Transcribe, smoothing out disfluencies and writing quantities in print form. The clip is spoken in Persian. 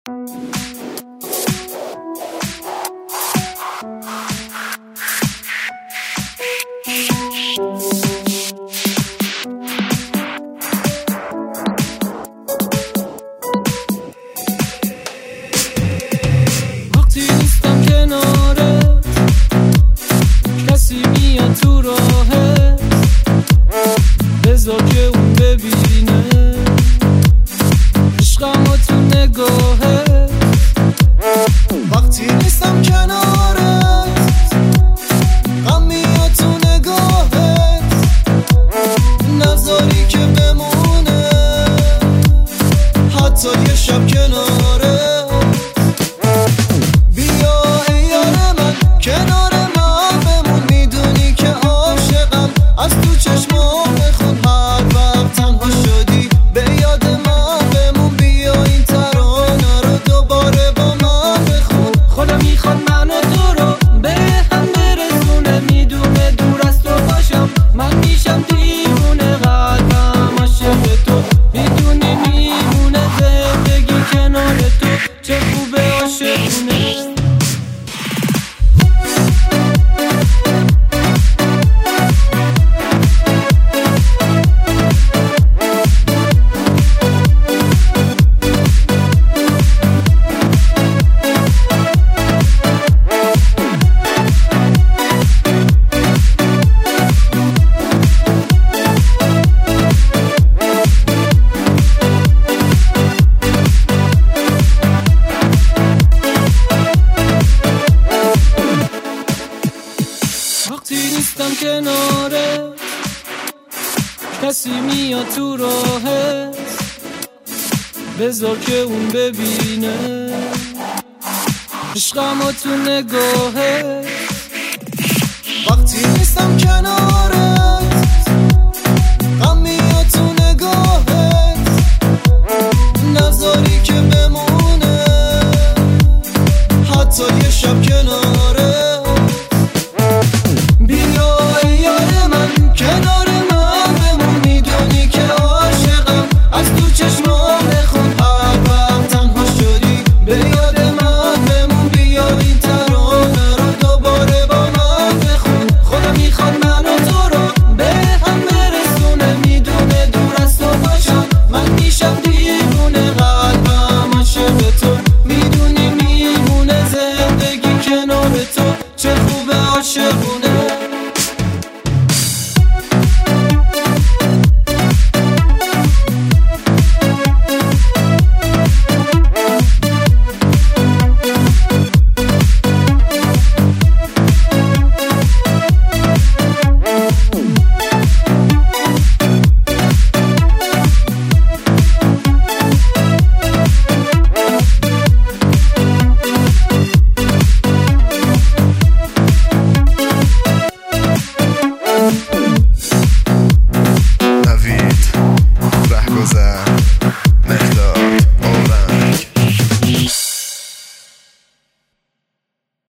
وقتی نیستم کنارت کسی میاد تو راهت بذار که اون ببینه عشقمو تو نگاهت. وقتی نیستم کنارت غم میاد تو نگاهت، نذاری که بمونه حتی یه شب کنارت. بیا ای یار من کنار من بمون، میدونی که عاشقم، از تو چشمام بخون هر وقت تنها شدی به یاد من بمون. بیا این ترانه رو دوباره با من بخون. خدا میخواد من و تو رو به هم برسونه، میدونه دور از تو باشم من میشم دیوونه، قلبم عاشق تو میدونی میمونه، زندگی کنار تو چه خوبه عاشقونه. وقتی نیستم کنارت کسی میاد تو راهت بذار که اون ببینه عشقمو تو نگاهت. وقتی نیستم کنارت